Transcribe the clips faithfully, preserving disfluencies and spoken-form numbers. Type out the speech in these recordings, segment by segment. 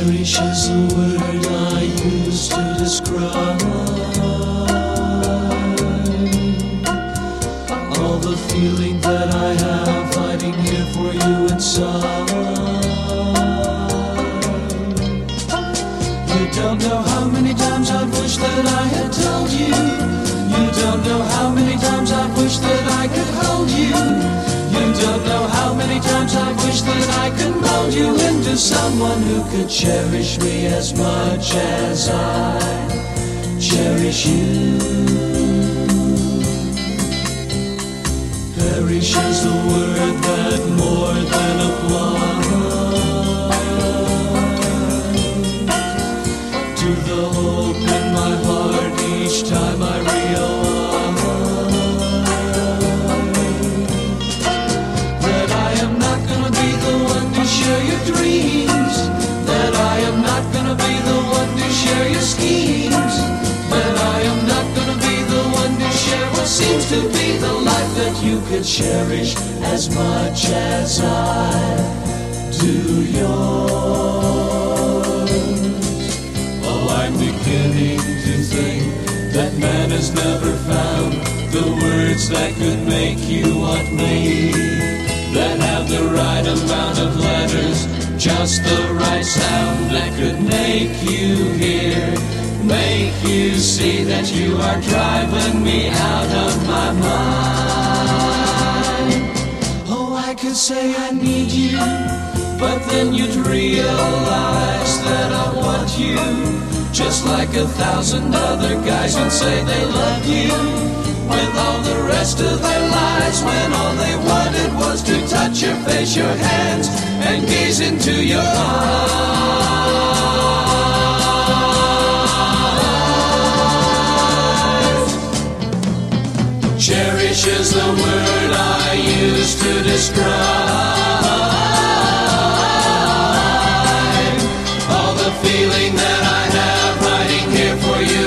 Cherish is the word I use to describe all the feeling that I have hiding here for you inside. You don't know how many times I've wished that I had told you. You don't know how many times I've wished that I could hold you. You don't know how many times I've wished that I could mold you into someone who could cherish me as much as I cherish you. Perish is the word that more than applies to the hope in my heart each time I realize that I am not gonna be the one to share your dreams, that I am not gonna be the one to share your schemes, that I am not gonna be the one to share what seems to be the life that you could cherish as much as I do yours. Oh, I'm beginning to think that man has never found the words that could make you want me, that have the right amount of letters, just the right sound that could make you hear, make you see that you are driving me out of my mind. Oh, I could say I need you, but then you'd realize that I want you, just like a thousand other guys would say they love you, with all the rest of their lives, when all they wanted was to touch your face, your hands, and gaze into your eyes. Cherish is the word I use to describe all the feeling that I have hiding here for you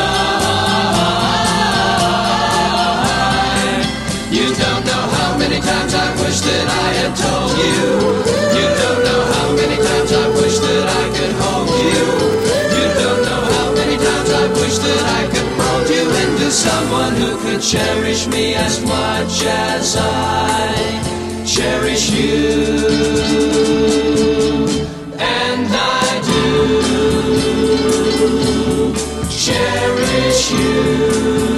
inside. You don't know how many times I wish that I had told you. You don't know how many times I wish that I could hold you. You don't know how many times I wish that I could mold you into someone who could cherish me as much as I cherish you. And I do cherish you.